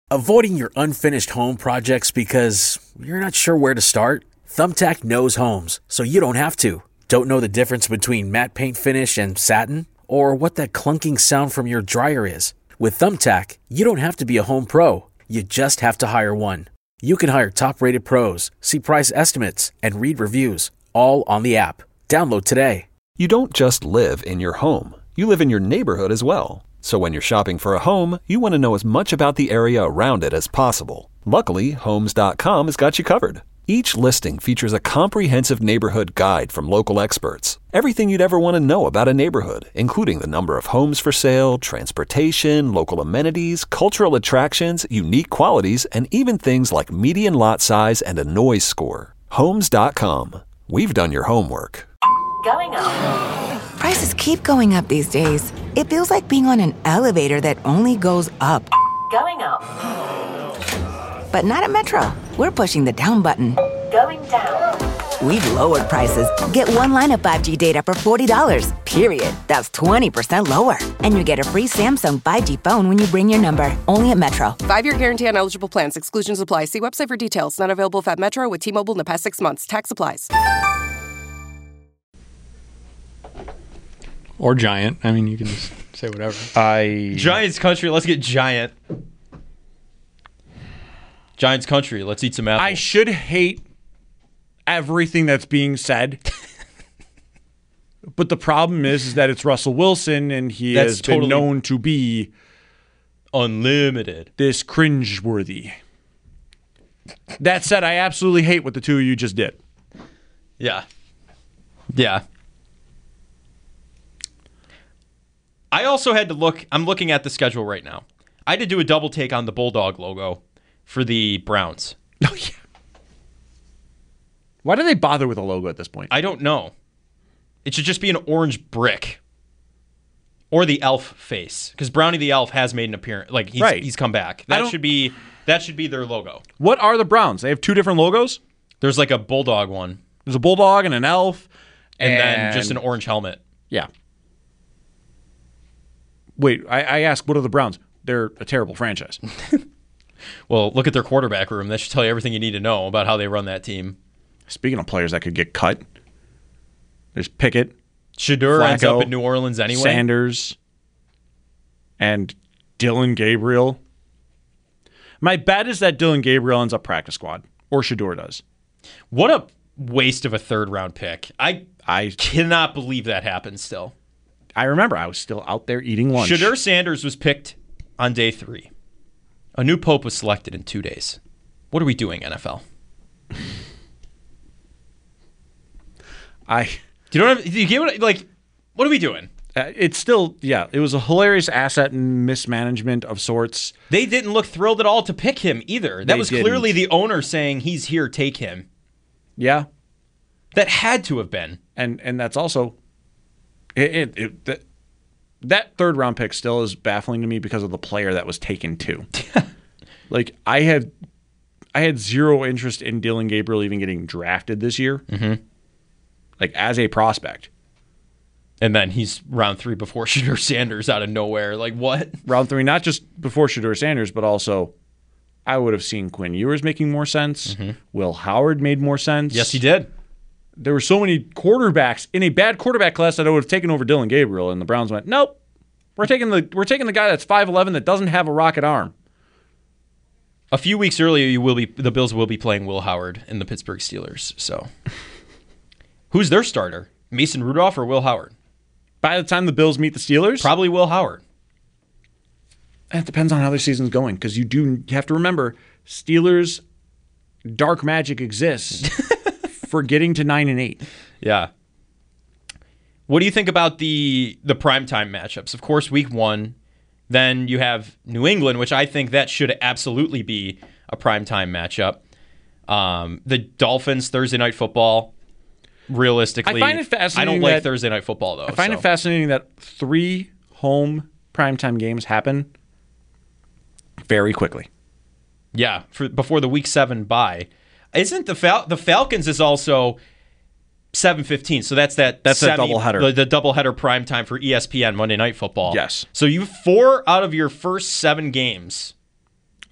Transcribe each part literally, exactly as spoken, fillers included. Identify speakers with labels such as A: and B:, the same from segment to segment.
A: Avoiding your unfinished home projects because you're not sure where to start? Thumbtack knows homes, so you don't have to. Don't know the difference between matte paint finish and satin? Or what that clunking sound from your dryer is? With Thumbtack, you don't have to be a home pro. You just have to hire one. You can hire top-rated pros, see price estimates, and read reviews, all on the app. Download today.
B: You don't just live in your home. You live in your neighborhood as well. So when you're shopping for a home, you want to know as much about the area around it as possible. Luckily, Homes dot com has got you covered. Each listing features a comprehensive neighborhood guide from local experts. Everything you'd ever want to know about a neighborhood, including the number of homes for sale, transportation, local amenities, cultural attractions, unique qualities, and even things like median lot size and a noise score. Homes dot com. We've done your homework.
C: Going up.
D: Prices keep going up these days. It feels like being on an elevator that only goes up.
C: Going up.
D: But not at Metro. We're pushing the down button.
C: Going down.
D: We've lowered prices. Get one line of five G data for forty dollars, period. That's twenty percent lower. And you get a free Samsung five G phone when you bring your number. Only at Metro.
E: Five-year guarantee on eligible plans. Exclusions apply. See website for details. Not available at Metro with T-Mobile in the past six months. Tax applies.
F: Or Giant. I mean, you can just say whatever.
G: I
H: Giants country. Let's get Giant. Giants country. Let's eat some apples.
G: I should hate everything that's being said. But the problem is, is that it's Russell Wilson, and he
H: That's
G: has
H: totally
G: been known to be
H: unlimited.
G: this cringeworthy. That said, I absolutely hate what the two of you just did.
H: Yeah. Yeah. I also had to look. I'm looking at the schedule right now. I had to do a double take on the Bulldog logo for the Browns.
G: Oh, yeah. Why do they bother with a logo at this point?
H: I don't know. It should just be an orange brick. Or the elf face. Because Brownie the elf has made an appearance. Like, he's,
G: Right.
H: he's come back. That should be that should be their logo.
G: What are the Browns? They have two different logos?
H: There's like a Bulldog one.
G: There's a bulldog and an elf.
H: And,
G: And-
H: then just an orange helmet.
G: Yeah. Wait, I, I asked, what are the Browns? They're a terrible franchise.
H: Well, look at their quarterback room. That should tell you everything you need to know about how they run that team.
G: Speaking of players that could get cut, there's Pickett,
H: Shedeur ends
G: Flacco,
H: up in New Orleans anyway.
G: Sanders, and Dylan Gabriel. My bet is that Dylan Gabriel ends up practice squad, or Shedeur does.
H: What a waste of a third round pick. I
G: I
H: cannot believe that happened still.
G: I remember I was still out there eating lunch.
H: Shedeur Sanders was picked on day three. A new pope was selected in two days. What are we doing, N F L?
G: I.
H: Do you know what I, do you get what like? What are we doing?
G: Uh, it's still, yeah, it was a hilarious asset and mismanagement of sorts.
H: They didn't look thrilled at all to pick him either. That
G: They
H: was
G: didn't.
H: clearly the owner saying he's here, take him.
G: Yeah,
H: That had to have been.
G: and and that's also it. it, it that, that third round pick still is baffling to me because of the player that was taken too. Like I had, I had zero interest in Dylan Gabriel even getting drafted this year.
H: Mm-hmm.
G: Like as a prospect.
H: And then he's round three before Shedeur Sanders out of nowhere. Like, what?
G: Round three, not just before Shedeur Sanders, but also I would have seen Quinn Ewers making more sense.
H: Mm-hmm.
G: Will Howard made more sense.
H: Yes, he did.
G: There were so many quarterbacks in a bad quarterback class that I would have taken over Dylan Gabriel, and the Browns went, nope. We're taking the we're taking the guy that's five eleven that doesn't have a rocket arm.
H: A few weeks earlier, you will be the Bills will be playing Will Howard in the Pittsburgh Steelers. So, who's their starter? Mason Rudolph or Will Howard?
G: By the time the Bills meet the Steelers,
H: Probably Will Howard.
G: it depends on how their season's going, because you do have to remember Steelers dark magic exists for getting to nine and eight.
H: Yeah. What do you think about the the primetime matchups? Of course, week one, then you have New England, which I think that should absolutely be a primetime matchup. Um, the Dolphins, Thursday Night Football. Realistically,
G: I find it fascinating
H: I don't like
G: that-
H: Thursday Night Football, though.
G: I find
H: so.
G: it fascinating that three home primetime games happen very quickly.
H: Yeah, for, before the week seven bye. Isn't the Fal- the Falcons is also seven fifteen, so that's that
G: That's that
H: semi-
G: doubleheader.
H: The, the doubleheader prime time for E S P N Monday Night Football.
G: Yes.
H: So you four out of your first seven games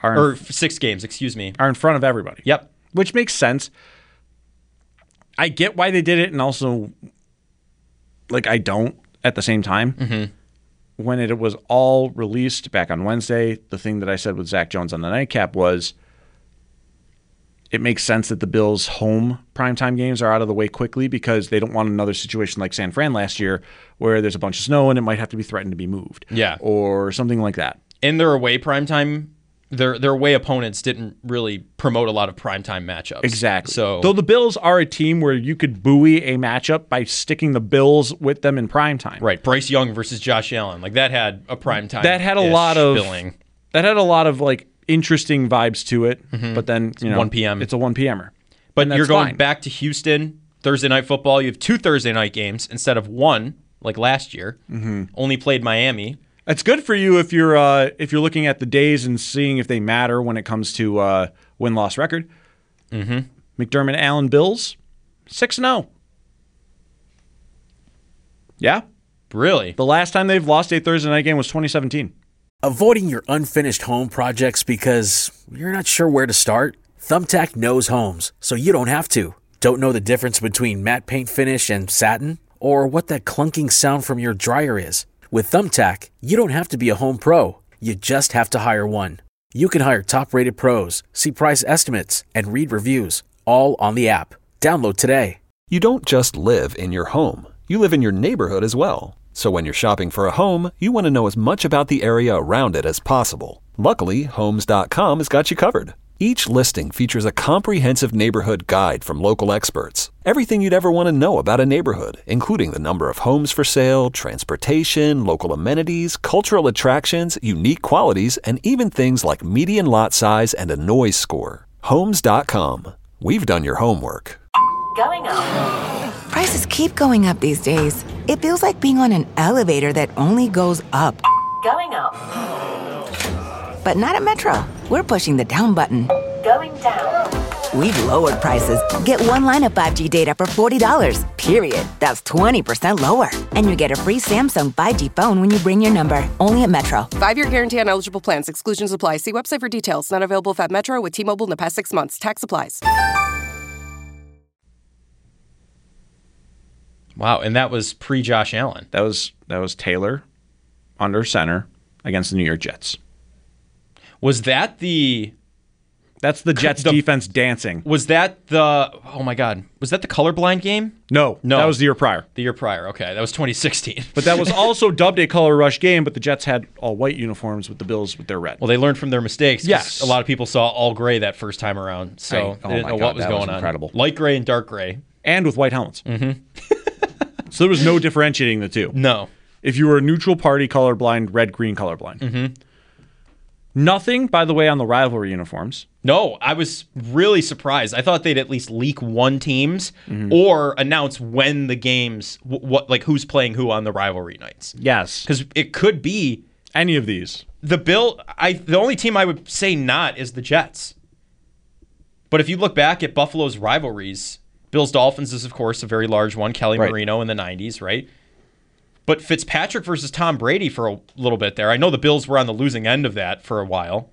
G: are in,
H: or six games, excuse me.
G: are in front of everybody.
H: Yep.
G: Which makes sense. I get why they did it, and also, like, I don't at the same time.
H: Mm-hmm.
G: When it was all released back on Wednesday, the thing that I said with Zach Jones on the nightcap was it makes sense that the Bills' home primetime games are out of the way quickly because they don't want another situation like San Fran last year where there's a bunch of snow and it might have to be threatened to be moved.
H: Yeah.
G: Or something like that.
H: In their away primetime, their their away opponents didn't really promote a lot of primetime matchups.
G: Exactly.
H: So,
G: though the Bills are a team where you could buoy a matchup by sticking the Bills with them in primetime.
H: right, Bryce Young versus Josh Allen, like that had a primetime.
G: That had a lot of
H: billing.
G: That had a lot of like interesting vibes to it, but then you know
H: one p.m.
G: It's a one p.m.er.
H: But
G: And
H: you're
G: that's
H: going
G: fine.
H: back to Houston Thursday night football. You have two Thursday night games instead of one like last year. Mm-hmm. Only played Miami.
G: It's good for you if you're uh, if you're looking at the days and seeing if they matter when it comes to uh, win loss record. Mm-hmm. McDermott Allen Bills six and zero. Yeah,
H: Really?
G: the last time they've lost a Thursday night game was twenty seventeen.
A: Avoiding your unfinished home projects because you're not sure where to start? Thumbtack knows homes, so you don't have to. Don't know the difference between matte paint finish and satin? Or what that clunking sound from your dryer is? With Thumbtack, you don't have to be a home pro. You just have to hire one. You can hire top-rated pros, see price estimates, and read reviews, all on the app. Download today.
B: You don't just live in your home. You live in your neighborhood as well. So when you're shopping for a home, you want to know as much about the area around it as possible. Luckily, Homes dot com has got you covered. Each listing features a comprehensive neighborhood guide from local experts. Everything you'd ever want to know about a neighborhood, including the number of homes for sale, transportation, local amenities, cultural attractions, unique qualities, and even things like median lot size and a noise score. Homes dot com. We've done your homework.
C: Going up.
D: Prices keep going up these days. It feels like being on an elevator that only goes up.
C: Going up.
D: But not at Metro. We're pushing the down button.
C: Going down.
D: We've lowered prices. Get one line of five G data for forty dollars, period. That's twenty percent lower. And you get a free Samsung five G phone when you bring your number. Only at Metro.
E: Five-year guarantee on eligible plans. Exclusions apply. See website for details. Not available if at Metro with T-Mobile in the past six months. Tax applies.
H: Wow, and that was pre-Josh Allen.
G: That was that was Taylor under center against the New York Jets.
H: Was that the
G: That's the Jets
H: the-
G: defense dancing.
H: was that the oh my god, was that the colorblind game?
G: No,
H: No.
G: that was the year prior.
H: The year prior. Okay, that was twenty sixteen.
G: But that was also dubbed a color rush game, but the Jets had all white uniforms with the Bills with their red.
H: Well, they learned from their mistakes. 'cause
G: Yes.
H: a lot of people saw all gray that first time around, so
G: I-
H: they
G: oh
H: didn't
G: my
H: know
G: God,
H: what was
G: that was
H: going on.
G: incredible.
H: Light gray and dark gray.
G: And with white helmets. Mm-hmm. So there was no differentiating the two.
H: No.
G: If you were a neutral party colorblind, red, green colorblind. Mm-hmm. Nothing, by the way, on the rivalry uniforms.
H: No, I was really surprised. I thought they'd at least leak one teams or announce when the games, wh- what like who's playing who on the rivalry nights.
G: Yes.
H: Because it could be
G: Any of these.
H: the Bill. I the only team I would say not is the Jets. But if you look back at Buffalo's rivalries, Bills Dolphins is of course a very large one. Kelly
G: Right.
H: Marino in the nineties, right? But Fitzpatrick versus Tom Brady for a little bit there. I know the Bills were on the losing end of that for a while.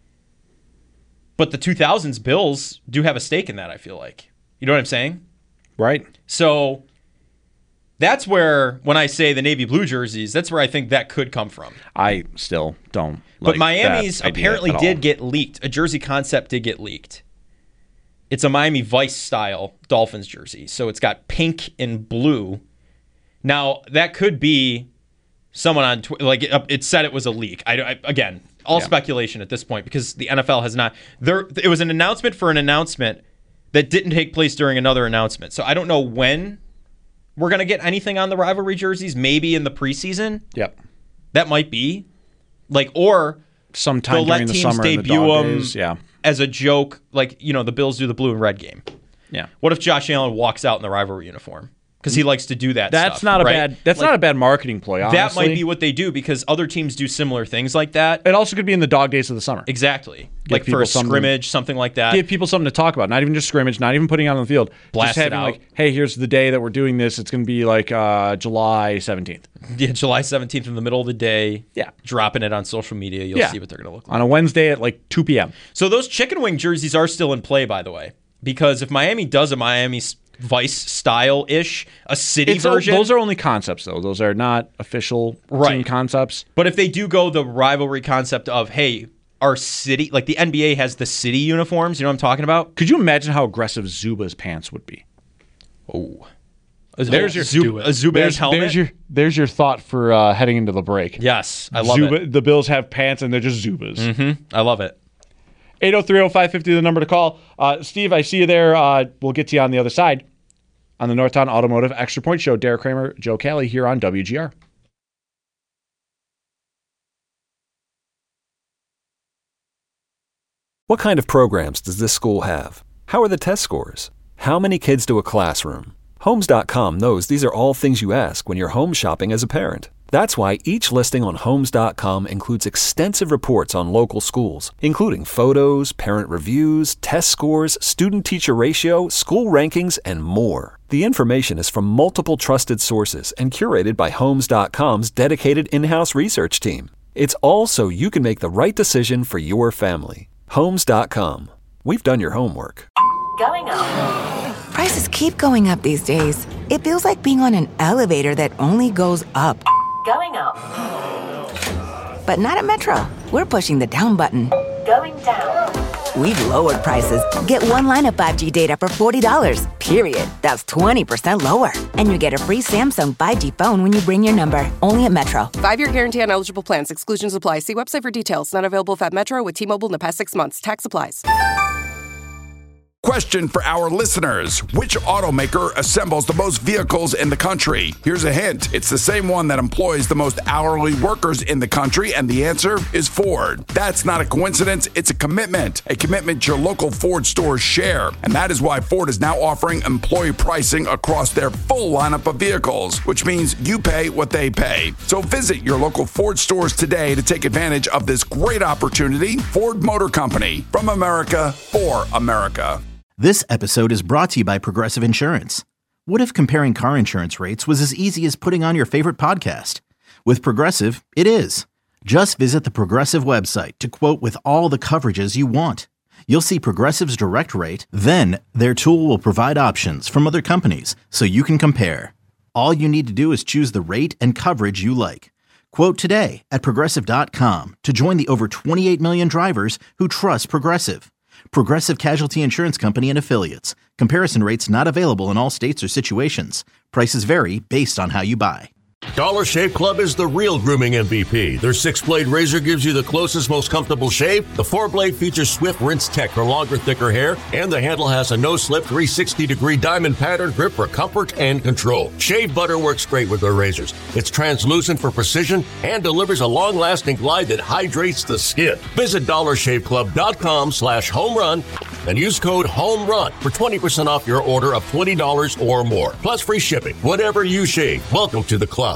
H: But the two thousands Bills do have a stake in that, I feel like. You know what I'm saying?
G: Right.
H: So that's where, when I say the navy blue jerseys, that's where I think that could come from.
G: I still don't
H: But
G: like
H: Miami's
G: that idea
H: apparently
G: at all.
H: did get leaked. A jersey concept did get leaked. It's a Miami Vice style Dolphins jersey. So it's got pink and blue. Now, that could be someone on Twitter. Like, it, it said it was a leak. I, I- again, all
G: Yeah.
H: speculation at this point because the N F L has not. There, it was an announcement for an announcement that didn't take place during another announcement. So I don't know when we're going to get anything on the rivalry jerseys. Maybe in the preseason.
G: Yep.
H: That might be. Like, or
G: Sometime
H: they'll let
G: during the
H: teams
G: summer and the
H: debut
G: dog
H: them
G: days. Yeah.
H: as a joke. Like, you know, the Bills do the blue and red game.
G: Yeah.
H: What if Josh Allen walks out in the rivalry uniform? because he likes to do that.
G: That's
H: stuff,
G: not a
H: right?
G: bad. That's
H: Like,
G: not a bad marketing ploy. Honestly.
H: That might be what they do because other teams do similar things like that.
G: It also could be in the dog days of the summer.
H: Exactly,
G: Give
H: like for
G: people
H: a
G: something-
H: scrimmage, something like that.
G: Give people something to talk about. Not even just scrimmage. Not even putting it on the field.
H: Blast
G: just
H: it
G: having
H: out.
G: like, hey, here's the day that we're doing this. It's going to be like uh, July seventeenth.
H: Yeah, July seventeenth in the middle of the day.
G: Yeah.
H: Dropping it on social media. You'll
G: Yeah.
H: see what they're going to look like.
G: On a Wednesday at like two p.m.
H: So those chicken wing jerseys are still in play, by the way, because if Miami does a Miami Vice style-ish, a city
G: It's
H: version.
G: those are only concepts, though. Those are not official
H: Right.
G: team concepts.
H: But if they do go the rivalry concept of, hey, our city, like the N B A has the city uniforms, you know what I'm talking about?
G: Could you imagine how aggressive Zuba's pants would be?
H: Oh.
G: There's your
H: Zub- a Zubaz
G: there's,
H: helmet.
G: There's your there's your thought for uh, heading into the break.
H: Yes, I love
G: Zuba,
H: it.
G: The Bills have pants and they're just Zubas.
H: Mm-hmm. I love it.
G: eight oh three oh five fifty, the number to call. Uh, Steve, I see you there. Uh, we'll get to you on the other side. On the Northtown Automotive Extra Point Show, Derek Kramer, Joe Kelly here on W G R.
B: What kind of programs does this school have? How are the test scores? How many kids do a classroom? Homes dot com knows these are all things you ask when you're home shopping as a parent. That's why each listing on Homes dot com includes extensive reports on local schools, including photos, parent reviews, test scores, student-teacher ratio, school rankings, and more. The information is from multiple trusted sources and curated by Homes dot com's dedicated in-house research team. It's all so you can make the right decision for your family. Homes dot com. We've done your homework.
C: Going up.
D: Prices keep going up these days. It feels like being on an elevator that only goes up.
C: Going up.
D: But not at Metro. We're pushing the down button.
C: Going down.
D: We've lowered prices. Get one line of five G data for forty dollars, period. That's twenty percent lower. And you get a free Samsung five G phone when you bring your number. Only at Metro.
E: Five-year guarantee on eligible plans. Exclusions apply. See website for details. Not available if at Metro with T-Mobile in the past six months. Tax applies.
I: Question for our listeners. Which automaker assembles the most vehicles in the country? Here's a hint. It's the same one that employs the most hourly workers in the country, and the answer is Ford. That's not a coincidence. It's a commitment. A commitment your local Ford stores share. And that is why Ford is now offering employee pricing across their full lineup of vehicles, which means you pay what they pay. So visit your local Ford stores today to take advantage of this great opportunity. Ford Motor Company. From America, for America.
J: This episode is brought to you by Progressive Insurance. What if comparing car insurance rates was as easy as putting on your favorite podcast? With Progressive, it is. Just visit the Progressive website to quote with all the coverages you want. You'll see Progressive's direct rate, then their tool will provide options from other companies so you can compare. All you need to do is choose the rate and coverage you like. Quote today at Progressive dot com to join the over twenty-eight million drivers who trust Progressive. Progressive Casualty Insurance Company and Affiliates. Comparison rates not available in all states or situations. Prices vary based on how you buy.
K: Dollar Shave Club is the real grooming M V P. Their six-blade razor gives you the closest, most comfortable shave. The four-blade features swift rinse tech for longer, thicker hair. And the handle has a no-slip three sixty degree diamond pattern grip for comfort and control. Shave butter works great with their razors. It's translucent for precision and delivers a long-lasting glide that hydrates the skin. Visit dollar shave club dot com slash home run and use code HOMERUN for twenty percent off your order of twenty dollars or more. Plus free shipping. Whatever you shave, welcome to the club.